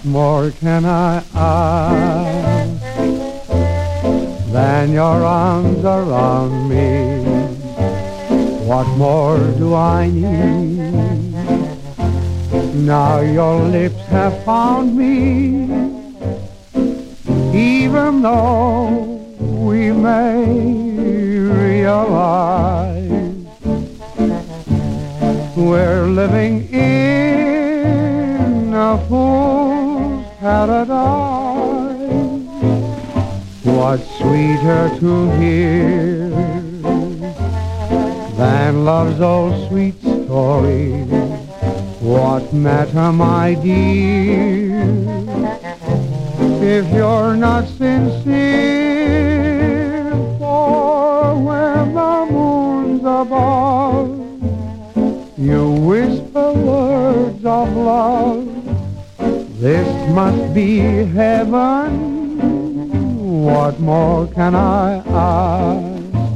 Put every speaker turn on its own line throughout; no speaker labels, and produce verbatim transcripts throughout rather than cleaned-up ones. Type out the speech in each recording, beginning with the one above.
more can I ask than your arms around me? What more do I need? Now your lips have found me, even though we may realize we're living in a fool's paradise. What's sweeter to hear than love's old sweet story? What matter, my dear, if you're not sincere? For when the moon's above, you whisper words of love. This must be heaven. What more can I ask?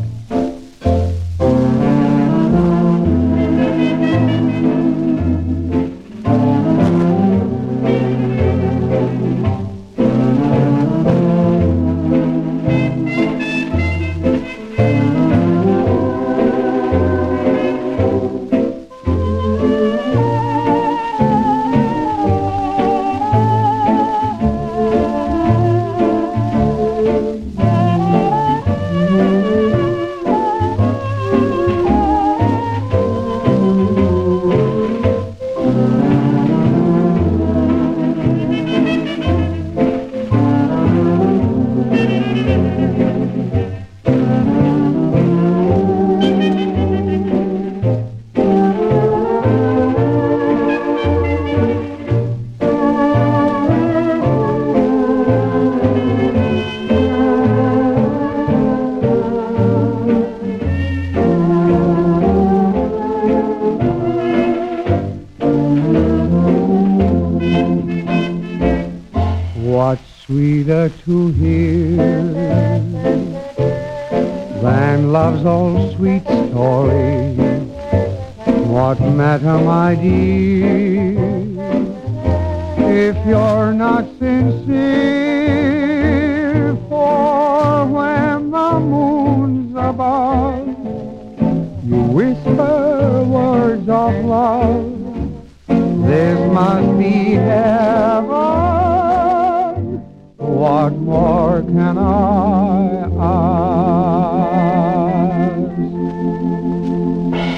What's sweeter to hear than love's old sweet story? What matter, my dear, if you're not sincere? For when the moon's above, you whisper words of love. This must be heaven. What more can I ask?